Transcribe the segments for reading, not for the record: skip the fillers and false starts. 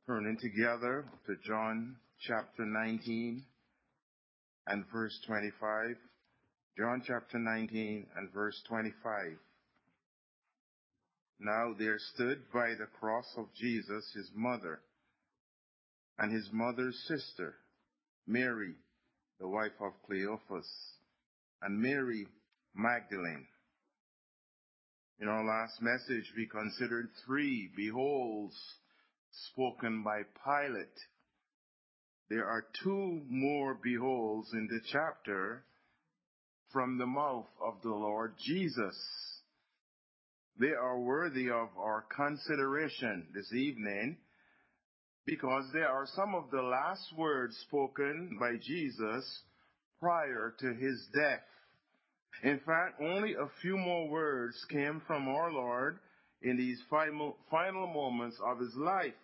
Turning together to John chapter 19 and verse 25. John chapter 19 and verse 25. Now there stood by the cross of Jesus his mother and his mother's sister, Mary, the wife of Cleophas, and Mary Magdalene. In our last message, we considered 3 beholds spoken by Pilate. There are 2 more beholds in the chapter from the mouth of the Lord Jesus. They are worthy of our consideration this evening because they are some of the last words spoken by Jesus prior to his death. In fact, only a few more words came from our Lord in these final moments of his life.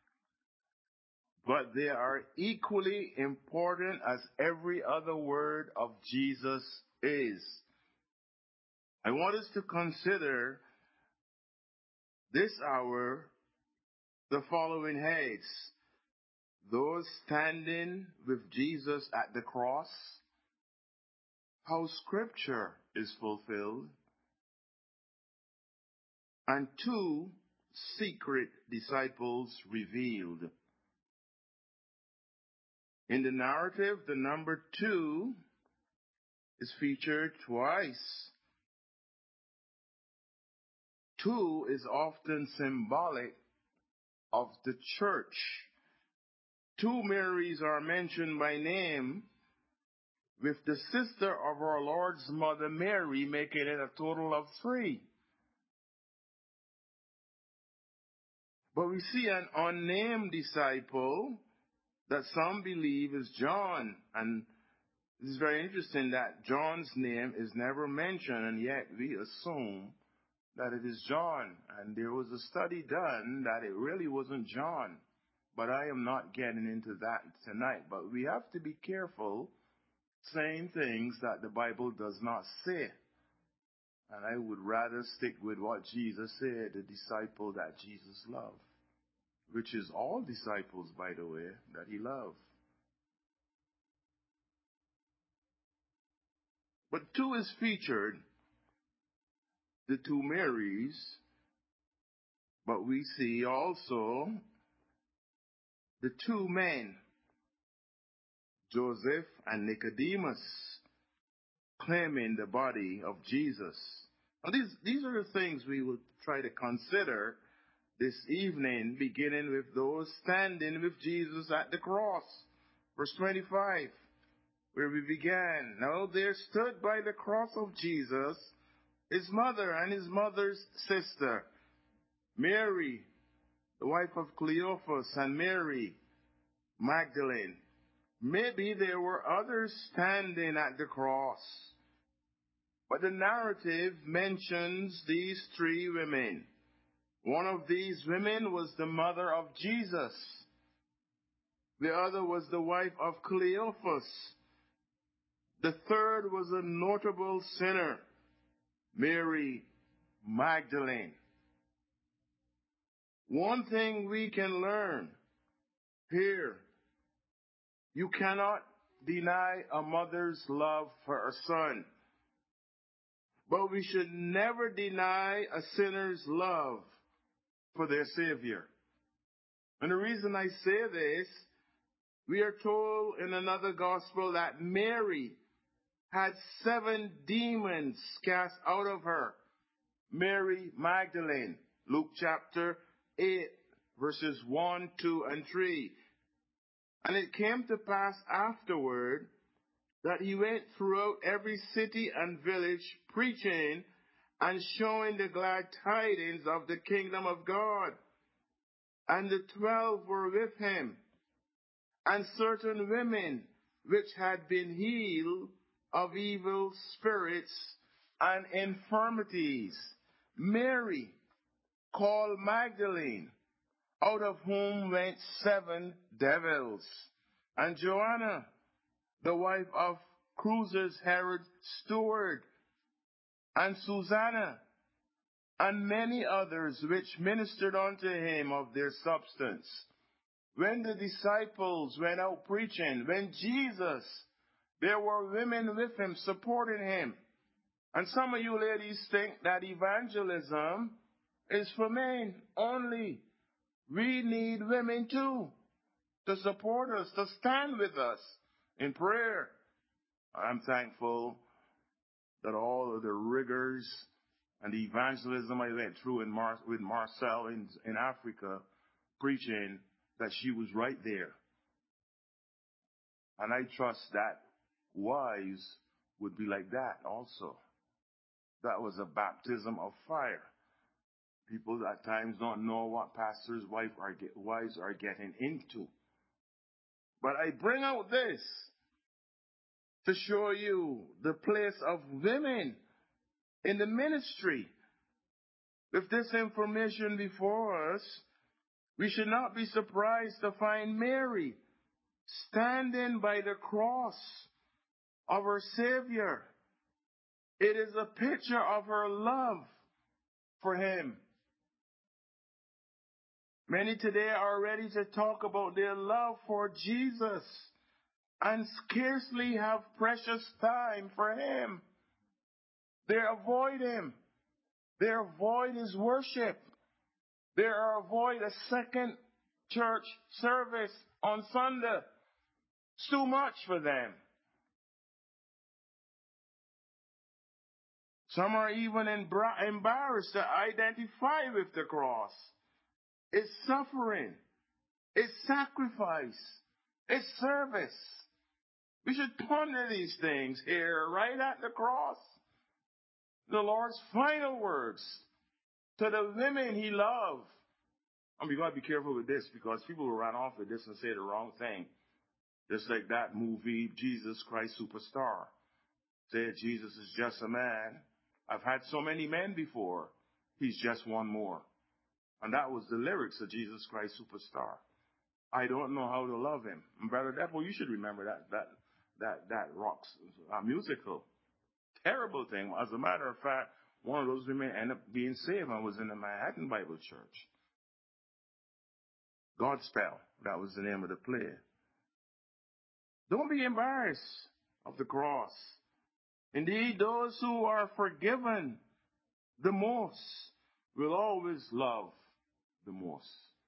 But they are equally important as every other word of Jesus is. I want us to consider this hour the following heads: those standing with Jesus at the cross, how Scripture is fulfilled, and 2 secret disciples revealed. In the narrative, the number 2 is featured twice. 2 is often symbolic of the church. 2 Marys are mentioned by name, with the sister of our Lord's mother Mary making it a total of 3. But we see an unnamed disciple that some believe is John. And it is very interesting that John's name is never mentioned, and yet we assume that it is John. And there was a study done that it really wasn't John. But I am not getting into that tonight. But we have to be careful saying things that the Bible does not say. And I would rather stick with what Jesus said, the disciple that Jesus loved, which is all disciples, by the way, that he loved. But 2 is featured, the 2 Marys, but we see also the 2 men, Joseph and Nicodemus, claiming the body of Jesus. Now these are the things we will try to consider this evening, beginning with those standing with Jesus at the cross. Verse 25, where we began. Now there stood by the cross of Jesus his mother and his mother's sister, Mary, the wife of Cleophas, and Mary Magdalene. Maybe there were others standing at the cross, but the narrative mentions these 3 women. One of these women was the mother of Jesus. The other was the wife of Cleophas. The third was a notable sinner, Mary Magdalene. One thing we can learn here: you cannot deny a mother's love for her son, but we should never deny a sinner's love for their Savior. And the reason I say this, we are told in another gospel that Mary had 7 demons cast out of her. Mary Magdalene, Luke chapter 8, verses 1, 2, and 3. And it came to pass afterward that he went throughout every city and village, preaching and showing the glad tidings of the kingdom of God. And the 12 were with him, and certain women which had been healed of evil spirits and infirmities. Mary, called Magdalene, out of whom went 7 devils, and Joanna, the wife of Cruz's Herod's steward, and Susanna, and many others which ministered unto him of their substance. When the disciples went out preaching, when Jesus, there were women with him, supporting him. And some of you ladies think that evangelism is for men only. We need women too, to support us, to stand with us in prayer. I'm thankful that all of the rigors and the evangelism I went through with Marcel in Africa, preaching, that she was right there. And I trust that wives would be like that also. That was a baptism of fire. People at times don't know what pastors' wives are getting into. But I bring out this to show you the place of women in the ministry. With this information before us, we should not be surprised to find Mary standing by the cross of her Savior. It is a picture of her love for him. Many today are ready to talk about their love for Jesus and scarcely have precious time for him. They avoid him. They avoid his worship. They avoid a second church service on Sunday. It's too much for them. Some are even embarrassed to identify with the cross. It's suffering. It's sacrifice. It's service. We should ponder these things here, right at the cross. The Lord's final words to the women he loved. We got to be careful with this, because people will run off with this and say the wrong thing. Just like that movie, Jesus Christ Superstar. Said Jesus is just a man. I've had so many men before. He's just one more. And that was the lyrics of Jesus Christ Superstar. I don't know how to love him. And Brother Depo, you should remember that rock musical. Terrible thing. As a matter of fact, one of those women ended up being saved and was in the Manhattan Bible Church. Godspell, that was the name of the play. Don't be embarrassed of the cross. Indeed, those who are forgiven the most will always love the most.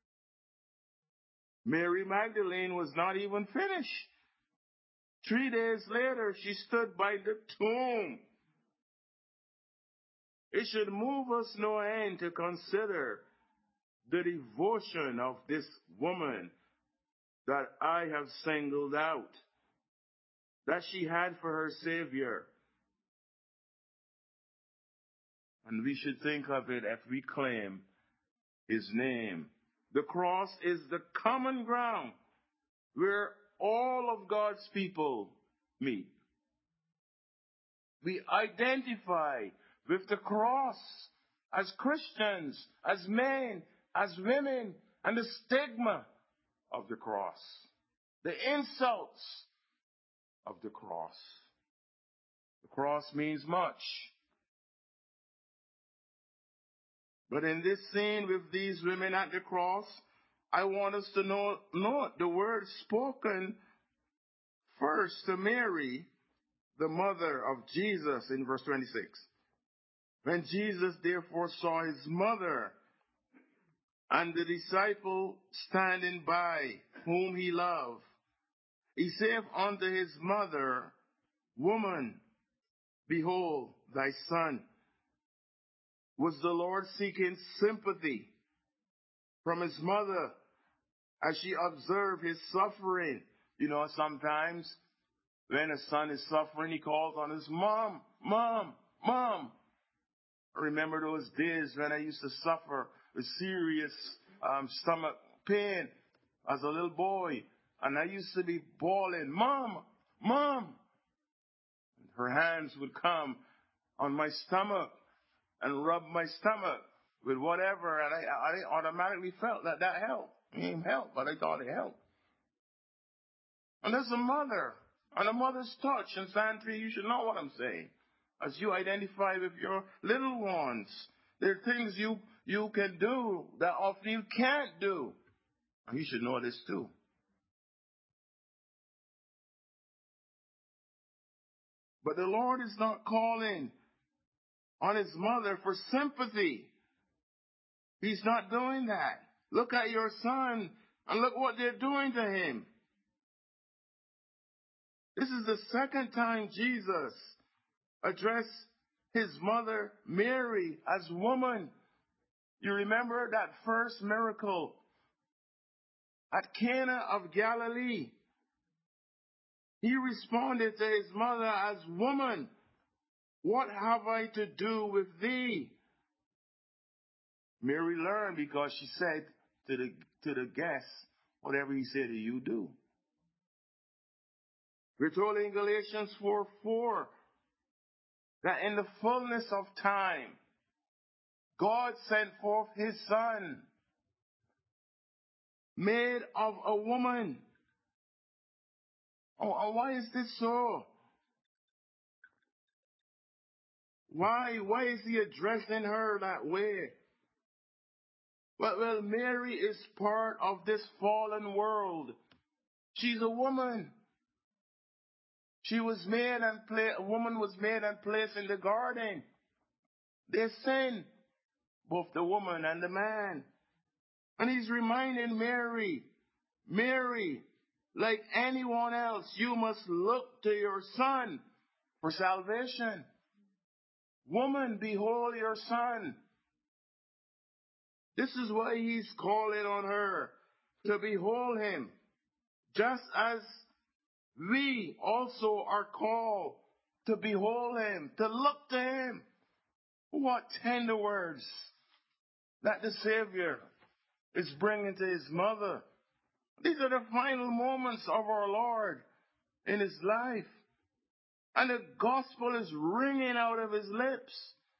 Mary Magdalene was not even finished. 3 days later, she stood by the tomb. It should move us no end to consider the devotion of this woman that I have singled out, that she had for her Savior. And we should think of it as we claim his name. The cross is the common ground where all of God's people meet. We identify with the cross as Christians, as men, as women, and the stigma of the cross, the insults of the cross. The cross means much. But in this scene with these women at the cross, I want us to note the word spoken first to Mary, the mother of Jesus, in verse 26. When Jesus therefore saw his mother and the disciple standing by, whom he loved, he saith unto his mother, Woman, behold thy son. Was the Lord seeking sympathy from his mother as she observed his suffering? You know, sometimes when a son is suffering, he calls on his mom, Mom, Mom. I remember those days when I used to suffer with serious stomach pain as a little boy. And I used to be bawling, Mom, Mom. And her hands would come on my stomach and rub my stomach with whatever. And I automatically felt that helped. It didn't help, but I thought it helped. And there's a mother. And a mother's touch. And Sandra, you should know what I'm saying. As you identify with your little ones, there are things you can do that often you can't do. And you should know this too. But the Lord is not calling on his mother for sympathy. He's not doing that. Look at your son and look what they're doing to him. This is the second time Jesus addressed his mother Mary as woman. You remember that first miracle at Cana of Galilee? He responded to his mother as woman. What have I to do with thee? Mary learned because she said to the guests, whatever he said to you, do. We're told in Galatians 4:4 that in the fullness of time, God sent forth his son, made of a woman. Oh, why is this so? Why is he addressing her that way? Well, Mary is part of this fallen world. She's a woman. A woman was made and placed in the garden. They sinned, both the woman and the man. And he's reminding Mary, like anyone else, you must look to your son for salvation. Woman, behold your son. This is why he's calling on her to behold him, just as we also are called to behold him, to look to him. What tender words that the Savior is bringing to his mother. These are the final moments of our Lord in his life. And the gospel is ringing out of his lips.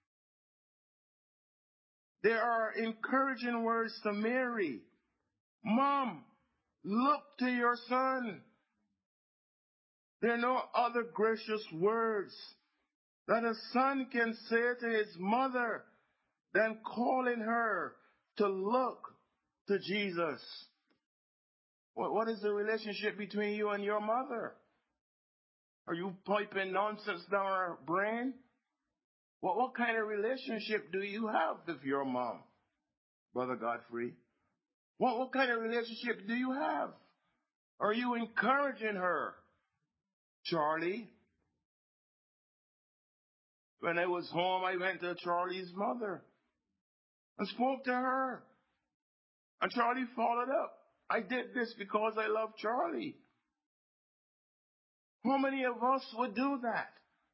There are encouraging words to Mary. Mom, look to your son. There are no other gracious words that a son can say to his mother than calling her to look to Jesus. What is the relationship between you and your mother? Are you piping nonsense down her brain? What kind of relationship do you have with your mom, Brother Godfrey? What kind of relationship do you have? Are you encouraging her? Charlie? When I was home, I went to Charlie's mother and spoke to her. And Charlie followed up. I did this because I love Charlie. How many of us would do that?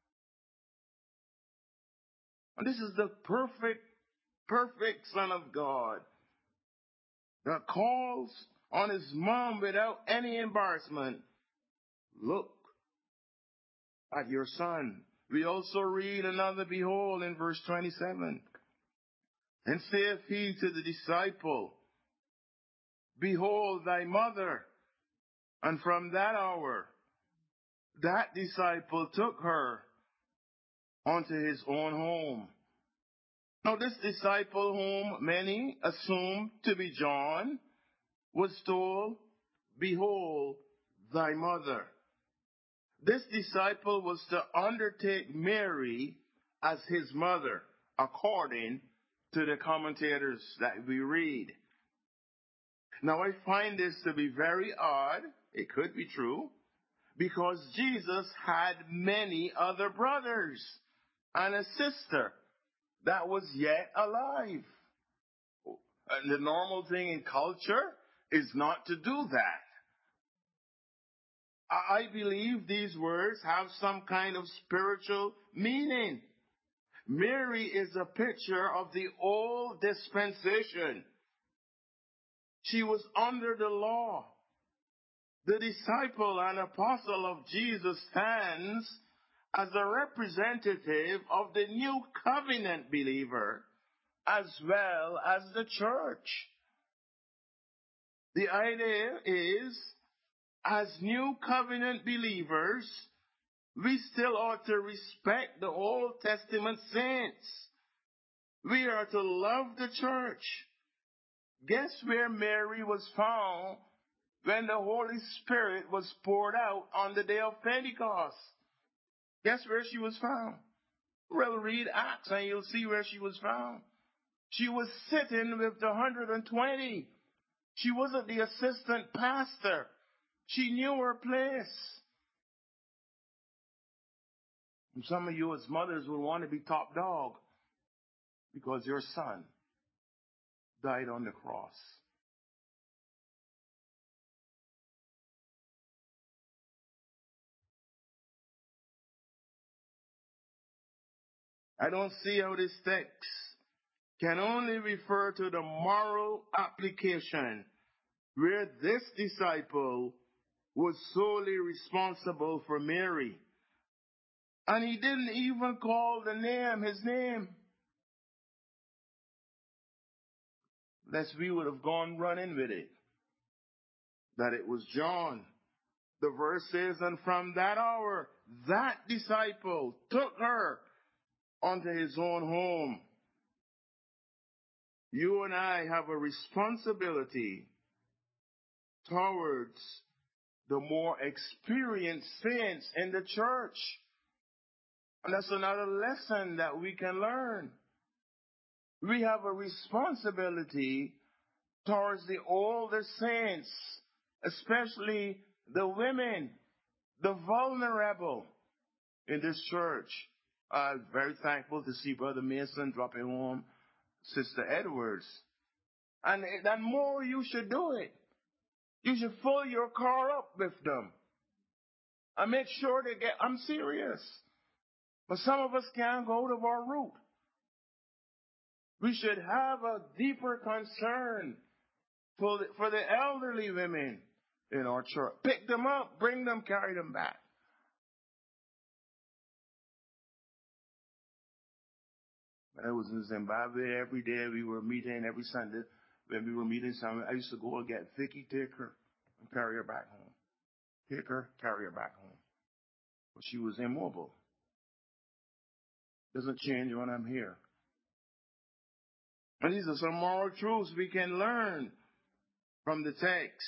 And this is the perfect Son of God that calls on his mom without any embarrassment. Look at your son. We also read another behold in verse 27. And saith he to the disciple, behold thy mother. And from that hour, that disciple took her unto his own home. Now this disciple, whom many assumed to be John, was told, behold thy mother. This disciple was to undertake Mary as his mother, according to the commentators that we read. Now I find this to be very odd. It could be true, because Jesus had many other brothers and a sister that was yet alive. And the normal thing in culture is not to do that. I believe these words have some kind of spiritual meaning. Mary is a picture of the old dispensation. She was under the law. The disciple and apostle of Jesus stands as a representative of the new covenant believer as well as the church. The idea is, as new covenant believers, we still ought to respect the Old Testament saints. We are to love the church. Guess where Mary was found when the Holy Spirit was poured out on the day of Pentecost? Guess where she was found? Well, read Acts and you'll see where she was found. She was sitting with the 120. She wasn't the assistant pastor. She knew her place. And some of you as mothers will want to be top dog because your son died on the cross. I don't see how this text can only refer to the moral application where this disciple was solely responsible for Mary. And he didn't even call his name. Lest we would have gone running with it. That it was John. The verse says, and from that hour, that disciple took her unto his own home. You and I have a responsibility towards the more experienced saints in the church. And that's another lesson that we can learn. We have a responsibility towards the older saints, especially the women, the vulnerable in this church. I'm very thankful to see Brother Mason dropping home Sister Edwards. And more you should do it. You should fill your car up with them. And make sure they get, I'm serious. But some of us can't go out of our route. We should have a deeper concern for the elderly women in our church. Pick them up, bring them, carry them back. I was in Zimbabwe every day. We were meeting every Sunday. When we were meeting, I used to go and get Vicky, take her, and carry her back home. Take her, carry her back home. But she was immobile. Doesn't change when I'm here. And these are some moral truths we can learn from the text.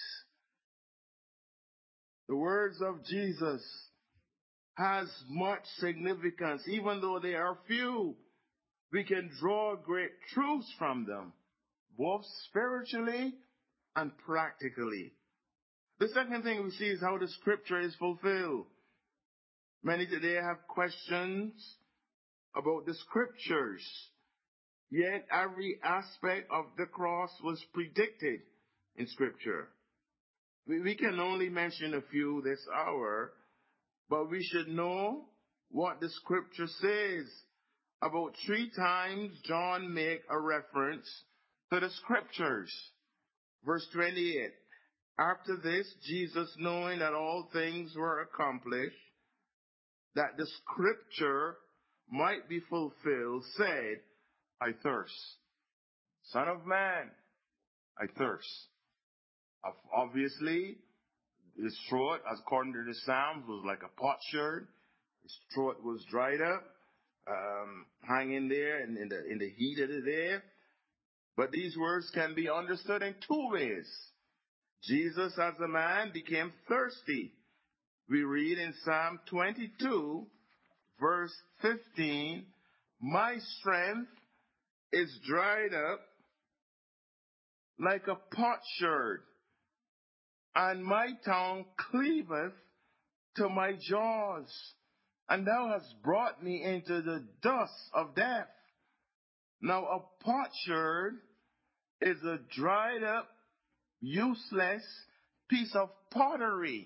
The words of Jesus has much significance. Even though they are few, we can draw great truths from them, both spiritually and practically. The second thing we see is how the scripture is fulfilled. Many today have questions about the scriptures, yet every aspect of the cross was predicted in scripture. We can only mention a few this hour, but we should know what the scripture says. About 3 times John make a reference to the scriptures. Verse 28, after this, Jesus, knowing that all things were accomplished, that the scripture might be fulfilled, said, I thirst. Son of man, I thirst. Obviously, his throat, according to the Psalms, was like a potsherd. His throat was dried up, hanging there in the heat of the day. But these words can be understood in 2 ways. Jesus, as a man, became thirsty. We read in Psalm 22, verse 15, my strength is dried up like a potsherd, and my tongue cleaveth to my jaws, and thou hast brought me into the dust of death. Now a potsherd is a dried up, useless piece of pottery.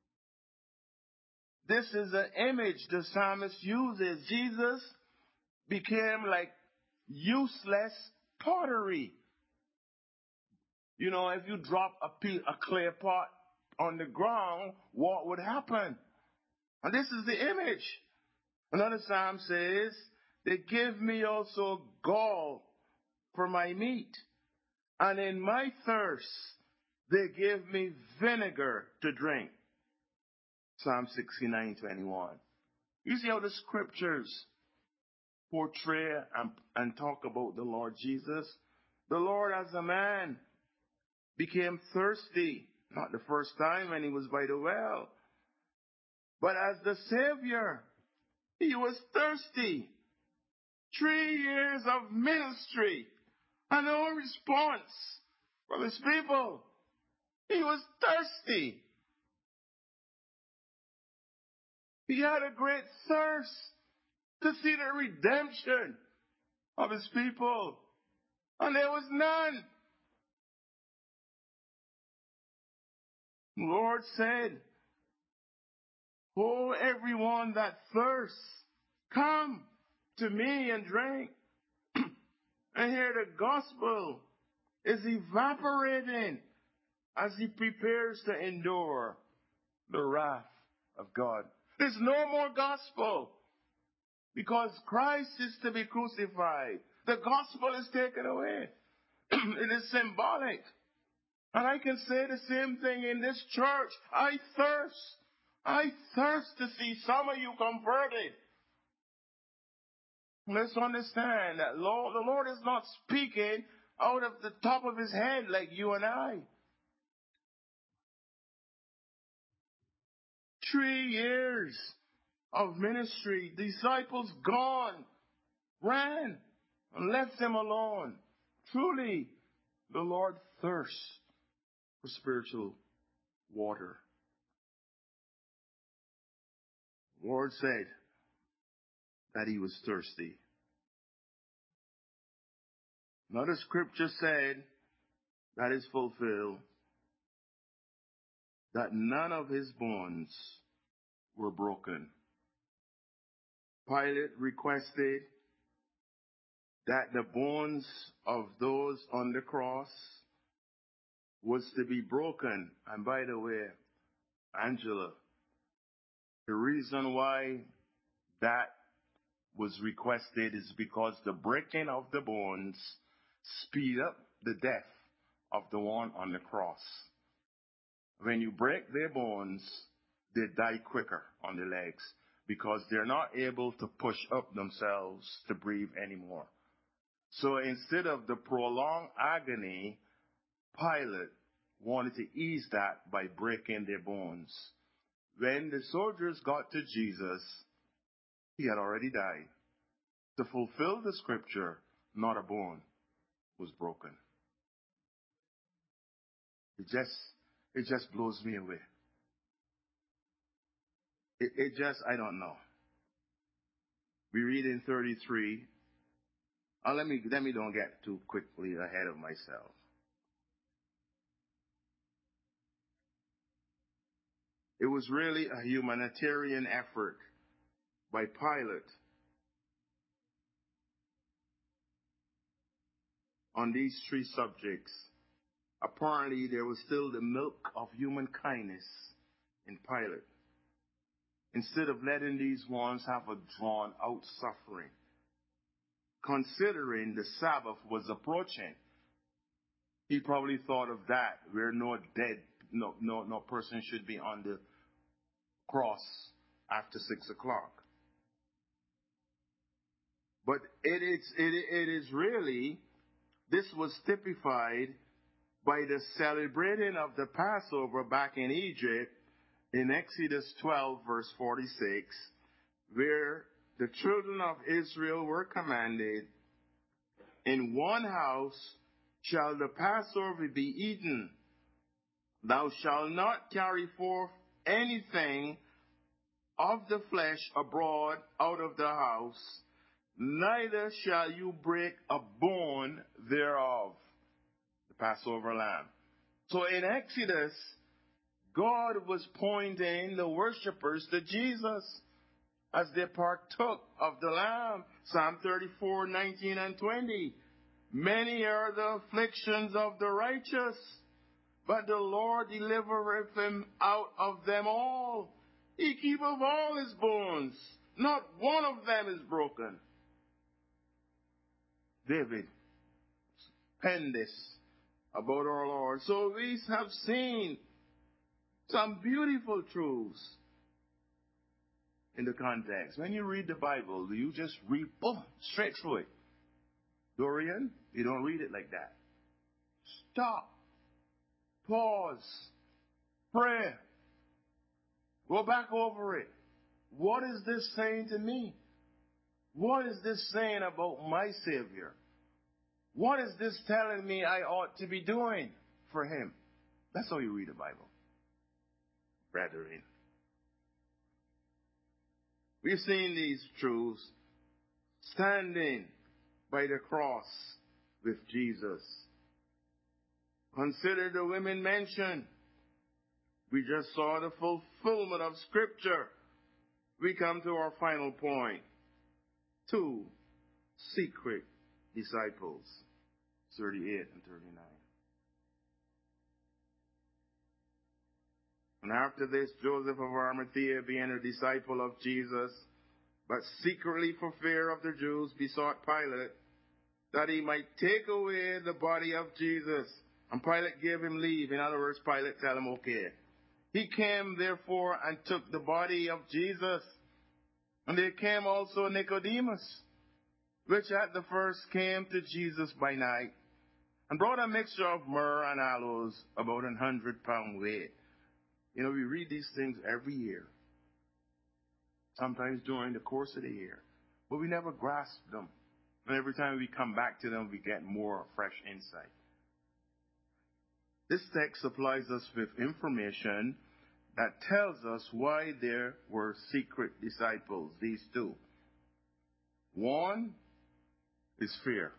This is the image the psalmist uses. Jesus became like useless pottery. You know, if you drop a clay pot on the ground, what would happen? And this is the image. Another psalm says, they give me also gall for my meat, and in my thirst they give me vinegar to drink. Psalm 69:21. You see how the scriptures portray and talk about the Lord Jesus? The Lord as a man became thirsty. Not the first time when he was by the well, but as the Savior, he was thirsty. 3 years of ministry and no response from his people. He was thirsty. He had a great thirst to see the redemption of his people. And there was none. The Lord said, "Oh, everyone that thirsts, come to me and drink." And here the gospel is evaporating as he prepares to endure the wrath of God. There's no more gospel because Christ is to be crucified. The gospel is taken away. It is symbolic. And I can say the same thing in this church. I thirst to see some of you converted. Let's understand that the Lord is not speaking out of the top of his head like you and I. 3 years of ministry, disciples gone, ran, and left them alone. Truly, the Lord thirsts for spiritual water. The Lord said that he was thirsty. Now the scripture said that is fulfilled, that none of his bones were broken. Pilate requested that the bones of those on the cross was to be broken. And by the way, Angela, the reason why that was requested is because the breaking of the bones speed up the death of the one on the cross. When you break their bones, they die quicker on the legs because they're not able to push up themselves to breathe anymore. So instead of the prolonged agony, Pilate wanted to ease that by breaking their bones. When the soldiers got to Jesus, he had already died. To fulfill the scripture, not a bone was broken. It just blows me away. I don't know. We read in 33. Let me don't get too quickly ahead of myself. It was really a humanitarian effort by Pilate on these 3 subjects. Apparently, there was still the milk of human kindness in Pilate. Instead of letting these ones have a drawn-out suffering, considering the Sabbath was approaching, he probably thought of that, where no person should be on the cross after 6 o'clock. But it is really, this was typified by the celebrating of the Passover back in Egypt in Exodus 12, verse 46, where the children of Israel were commanded, "In one house shall the Passover be eaten. Thou shalt not carry forth anything of the flesh abroad out of the house, neither shall you break a bone thereof." The Passover lamb. So in Exodus, God was pointing the worshipers to Jesus as they partook of the lamb. Psalm 34, 19 and 20. "Many are the afflictions of the righteous, but the Lord delivereth him out of them all. He keepeth all his bones. Not one of them is broken." David penned this about our Lord. So we have seen some beautiful truths in the context. When you read the Bible, you just read, boom, straight through it. Dorian, you don't read it like that. Stop. Pause. Pray. Go back over it. What is this saying to me? What is this saying about my Savior? What is this telling me I ought to be doing for Him? That's how you read the Bible, brethren. We've seen these truths standing by the cross with Jesus. Consider the women mentioned. We just saw the fulfillment of Scripture. We come to our final point. 2 secret disciples. 38 and 39. And after this, Joseph of Arimathea, being a disciple of Jesus, but secretly for fear of the Jews, besought Pilate that he might take away the body of Jesus. And Pilate gave him leave. In other words, Pilate tell him, okay. He came, therefore, and took the body of Jesus. And there came also Nicodemus, which at the first came to Jesus by night, and brought a mixture of myrrh and aloes, about 100 pound weight. You know, we read these things every year, sometimes during the course of the year, but we never grasp them. And every time we come back to them, we get more fresh insight. This text supplies us with information that tells us why there were secret disciples, these 2. One is fear.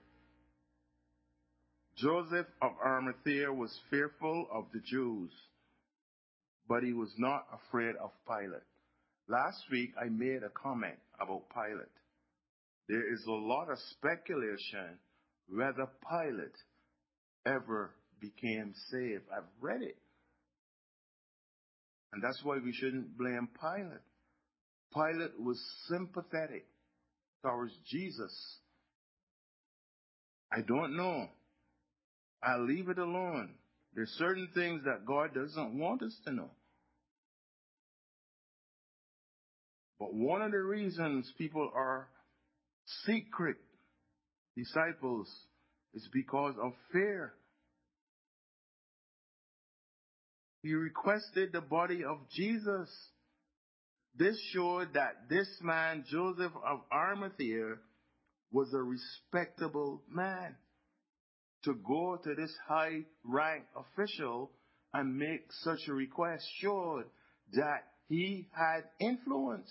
Joseph of Arimathea was fearful of the Jews, but he was not afraid of Pilate. Last week, I made a comment about Pilate. There is a lot of speculation whether Pilate ever became saved. I've read it. And that's why we shouldn't blame Pilate. Pilate was sympathetic towards Jesus. I don't know. I'll leave it alone. There's certain things that God doesn't want us to know. But one of the reasons people are secret disciples is because of fear. He requested the body of Jesus. This showed that this man, Joseph of Arimathea, was a respectable man. To go to this high-rank official and make such a request showed that he had influence.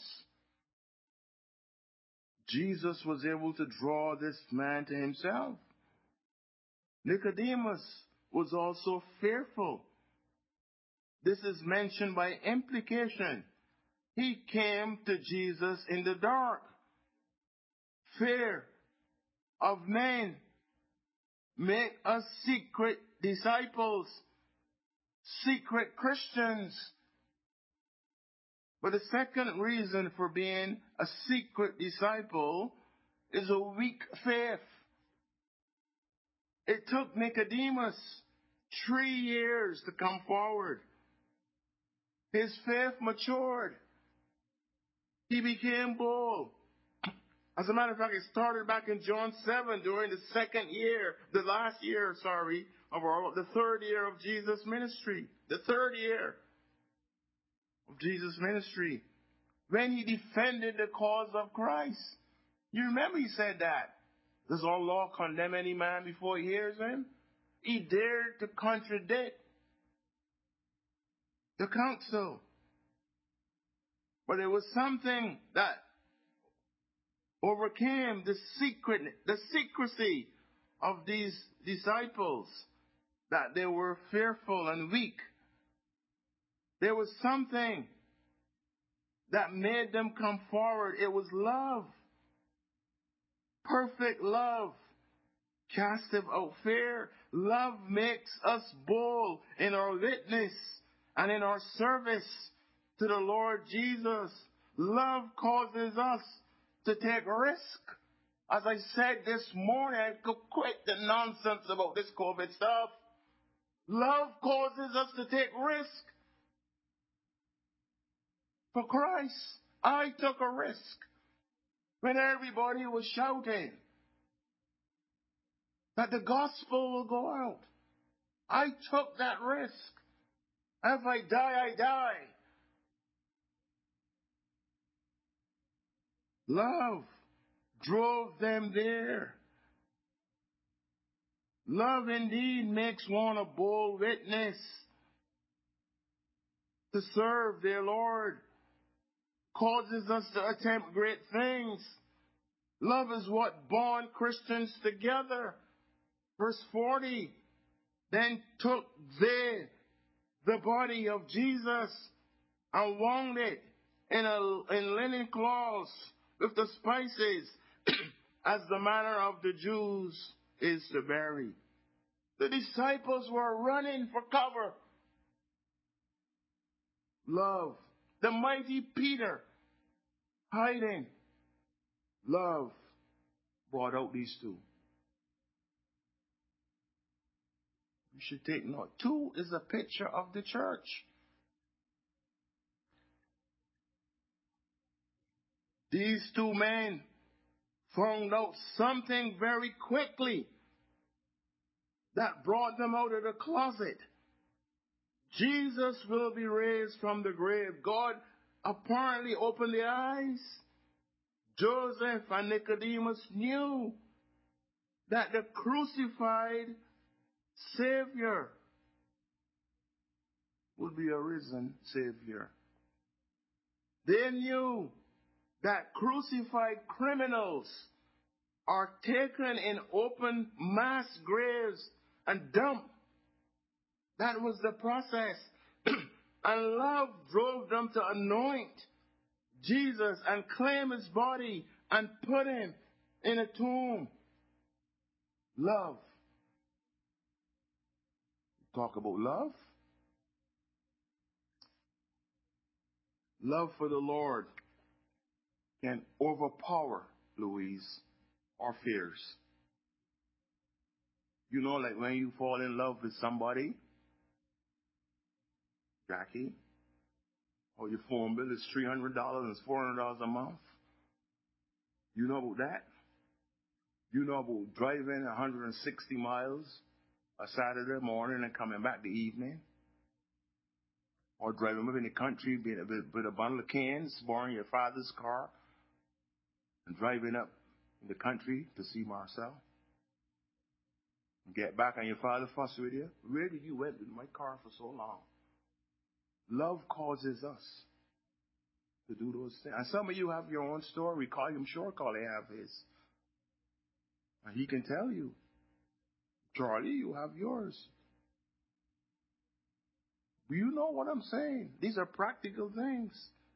Jesus was able to draw this man to himself. Nicodemus was also fearful. This is mentioned by implication. He came to Jesus in the dark. Fear of men make us secret disciples, secret Christians. But the second reason for being a secret disciple is a weak faith. It took Nicodemus 3 years to come forward. His faith matured. He became bold. As a matter of fact, it started back in John 7 during the third year of Jesus' ministry. The third year of Jesus' ministry. When he defended the cause of Christ. You remember he said that. Does our law condemn any man before he hears him? He dared to contradict the council. But there was something that overcame the secrecy of these disciples, that they were fearful and weak. There was something that made them come forward. It was love. Perfect love casteth out fear. Love makes us bold in our witness and in our service to the Lord Jesus. Love causes us to take risk. As I said this morning, I could quit the nonsense about this COVID stuff. Love causes us to take risk. For Christ, I took a risk when everybody was shouting that the gospel will go out. I took that risk. If I die, I die. Love drove them there. Love indeed makes one a bold witness to serve their Lord, causes us to attempt great things. Love is what bound Christians together. Verse 40, then took they the body of Jesus and wound it in linen cloths with the spices, as the manner of the Jews is to bury. The disciples were running for cover. Love. The mighty Peter hiding. Love brought out these two. You should take note. 2 is a picture of the church. These 2 men found out something very quickly that brought them out of the closet. Jesus will be raised from the grave. God apparently opened their eyes. Joseph and Nicodemus knew that the crucified Savior would be a risen Savior. They knew that crucified criminals are taken in open mass graves and dumped. That was the process. And love drove them to anoint Jesus and claim his body and put him in a tomb. Love. Talk about love. Love for the Lord can overpower, Louise, our fears. You know, like when you fall in love with somebody, Jackie, or your phone bill is $300 and it's $400 a month. You know about that? You know about driving 160 miles a Saturday morning and coming back the evening? Or driving up in the country with a bundle of cans, borrowing your father's car, and driving up in the country to see Marcel? And get back and your father fuss with you. Where did you went with my car for so long? Love causes us to do those things. And some of you have your own story. I'm sure Carly have his. And he can tell you. Charlie, you have yours. You know what I'm saying. These are practical things.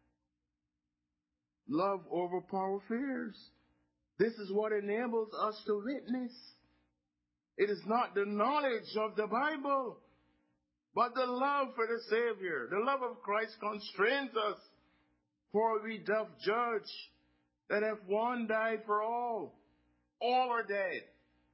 Love overpowers fears. This is what enables us to witness. It is not the knowledge of the Bible, but the love for the Savior. The love of Christ constrains us. For we doth judge that if one died for all are dead.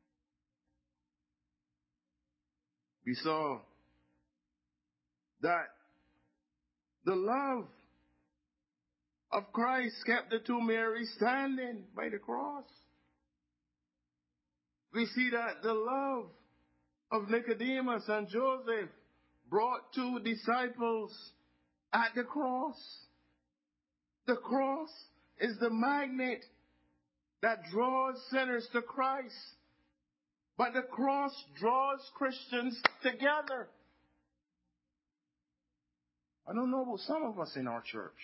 We saw that the love of Christ kept the 2 Marys standing by the cross. We see that the love of Nicodemus and Joseph brought 2 disciples at the cross. The cross is the magnet that draws sinners to Christ. But the cross draws Christians together. I don't know about some of us in our church.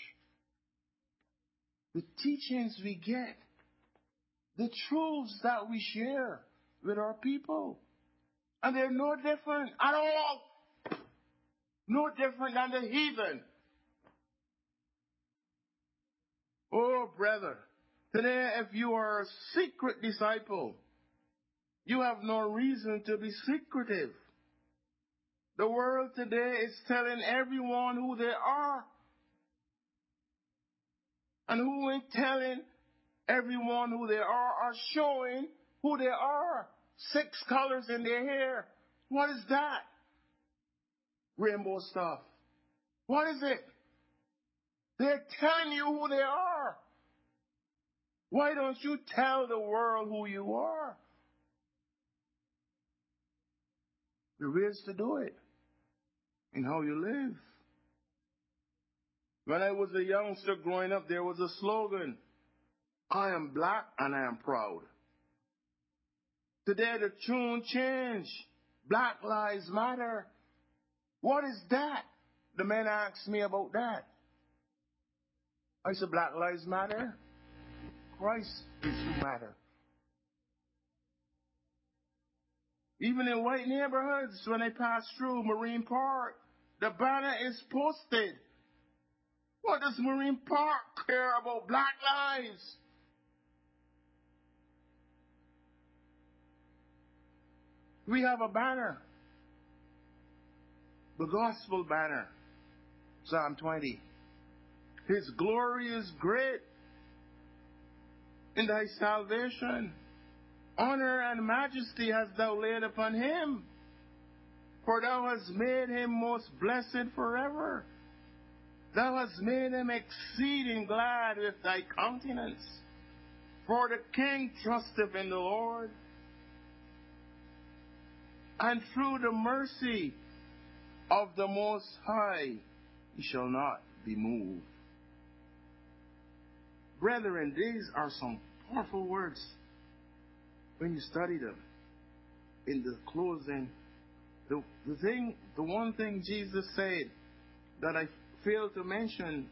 The teachings we get, the truths that we share with our people, and they're no different at all. No different than the heathen. Oh, brother, today if you are a secret disciple, you have no reason to be secretive. The world today is telling everyone who they are. And who ain't telling everyone who they are showing who they are. 6 colors in their hair. What is that? Rainbow stuff. What is it? They're telling you who they are. Why don't you tell the world who you are? There are ways to do it in how you live. When I was a youngster growing up, there was a slogan, I am black and I am proud. Today the tune changed. Black Lives Matter. What is that? The man asked me about that. I said, Black Lives Matter. Christ is who matter. Even in white neighborhoods, when I pass through Marine Park, the banner is posted. What does Marine Park care about black lives? We have a banner. The gospel banner. Psalm 20. His glory is great in thy salvation. Honor and majesty hast thou laid upon him. For thou hast made him most blessed forever. Thou hast made him exceeding glad with thy countenance. For the king trusteth in the Lord. And through the mercy of the Most High, he shall not be moved. Brethren, these are some powerful words when you study them. In the closing, the one thing Jesus said that I failed to mention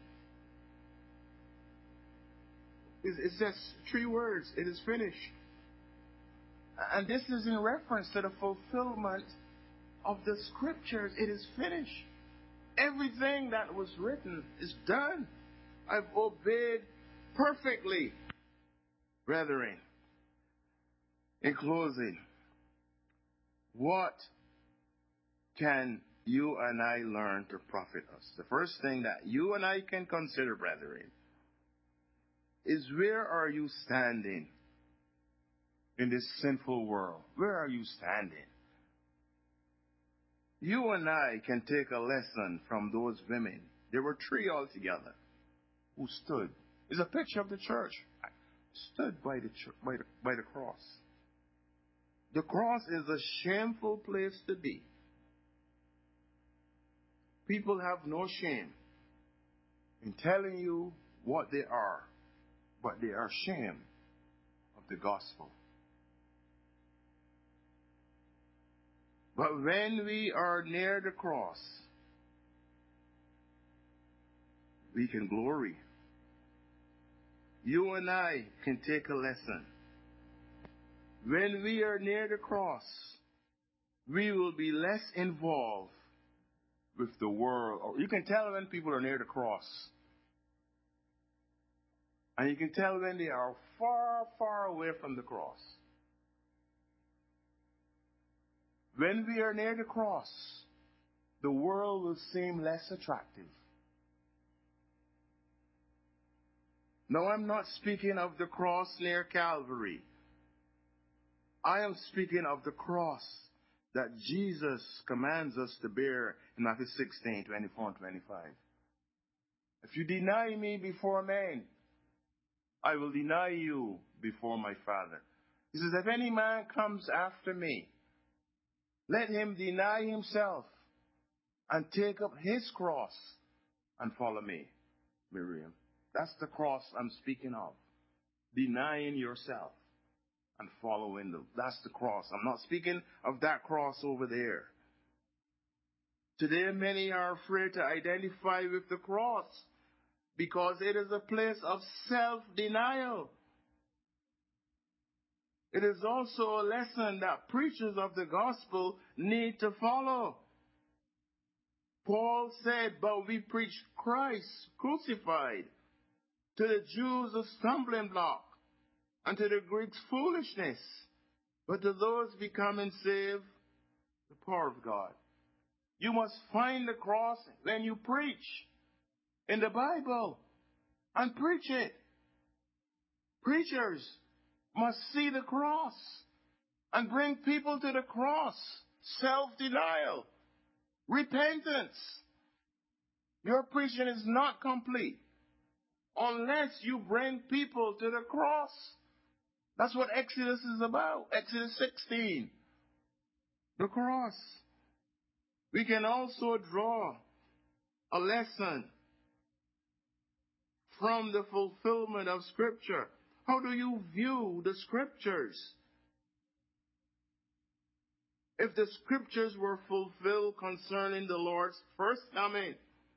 is just 3 words. It is finished. And this is in reference to the fulfillment of the scriptures. It is finished. Everything that was written is done. I've obeyed perfectly. Brethren, in closing, what can you and I learn to profit us? The first thing that you and I can consider, brethren, is where are you standing in this sinful world? Where are you standing? You and I can take a lesson from those women. There were 3 altogether who stood. It's a picture of the church. Stood by the cross. The cross is a shameful place to be. People have no shame in telling you what they are, but they are ashamed of the gospel. But when we are near the cross, we can glory. You and I can take a lesson. When we are near the cross, we will be less involved with the world. Or you can tell when people are near the cross. And you can tell when they are far, far away from the cross. When we are near the cross, the world will seem less attractive. No, I'm not speaking of the cross near Calvary. I am speaking of the cross that Jesus commands us to bear in Matthew 16, 24 and 25. If you deny me before men, I will deny you before my Father. He says, if any man comes after me, let him deny himself and take up his cross and follow me. Miriam, that's the cross I'm speaking of. Denying yourself and following them. That's the cross. I'm not speaking of that cross over there. Today, many are afraid to identify with the cross because it is a place of self-denial. It is also a lesson that preachers of the gospel need to follow. Paul said, but we preach Christ crucified, to the Jews a stumbling block, and to the Greeks foolishness, but to those becoming saved, the power of God. You must find the cross when you preach in the Bible and preach it. Preachers must see the cross and bring people to the cross. Self-denial, repentance. Your preaching is not complete unless you bring people to the cross. That's what Exodus is about. Exodus 16. The cross. We can also draw a lesson from the fulfillment of Scripture. How do you view the Scriptures? If the Scriptures were fulfilled concerning the Lord's first coming,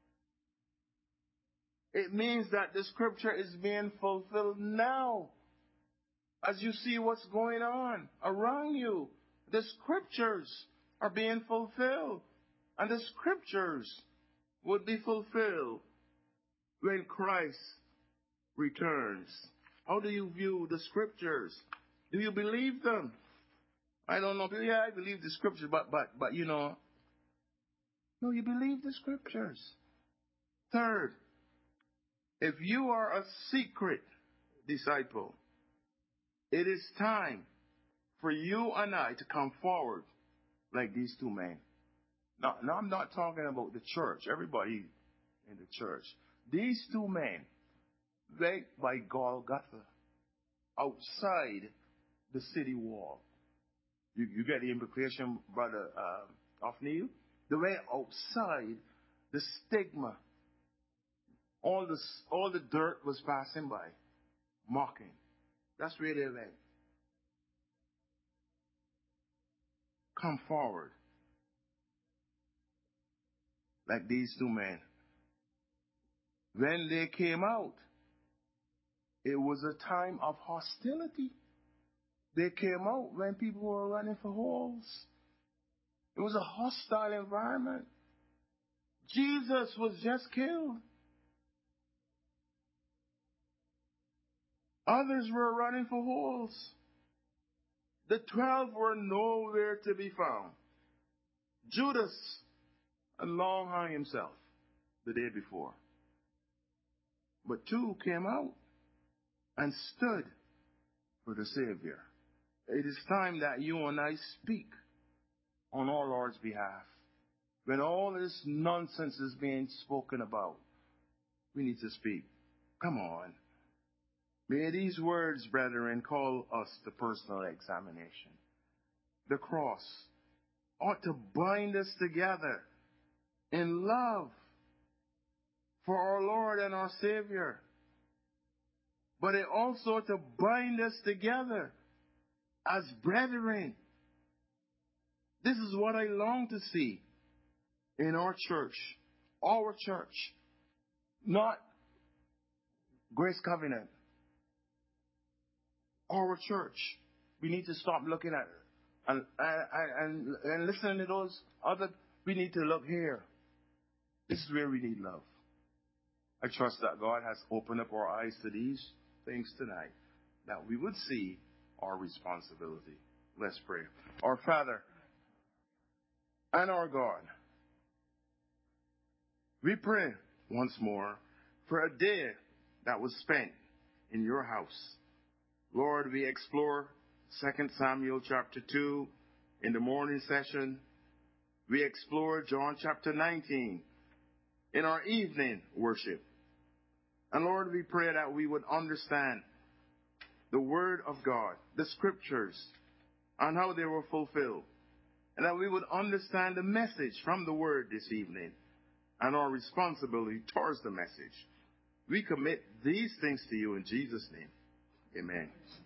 it means that the Scripture is being fulfilled now. As you see what's going on around you, the Scriptures are being fulfilled. And the Scriptures would be fulfilled when Christ returns. How do you view the Scriptures? Do you believe them? I don't know. Yeah, I believe the Scriptures, but you know, no, you believe the Scriptures. Third, if you are a secret disciple, it is time for you and I to come forward like these two men. Now, I'm not talking about the church, everybody in the church. These two men, right by Golgotha, outside the city wall. You get the implication, Brother Othniel? They were outside the stigma. All the dirt was passing by, mocking. That's where they went. Come forward. Like these two men. When they came out, it was a time of hostility. They came out when people were running for holes. It was a hostile environment. Jesus was just killed. Others were running for holes. The 12 were nowhere to be found. Judas had long hung himself the day before. But two came out and stood for the Savior. It is time that you and I speak on our Lord's behalf. When all this nonsense is being spoken about, we need to speak. Come on. May these words, brethren, call us to personal examination. The cross ought to bind us together in love for our Lord and our Savior. But it also ought to bind us together as brethren. This is what I long to see in our church. Our church. Not Grace Covenant. Our church. We need to stop looking at it and listening to those other. We need to look here. This is where we need love. I trust that God has opened up our eyes to these things tonight, that we would see our responsibility. Let's pray. Our Father and our God, we pray once more for a day that was spent in your house. Lord, we explore 2 Samuel chapter 2 in the morning session. We explore John chapter 19 in our evening worship. And Lord, we pray that we would understand the Word of God, the Scriptures, and how they were fulfilled. And that we would understand the message from the Word this evening and our responsibility towards the message. We commit these things to you in Jesus' name. Amen.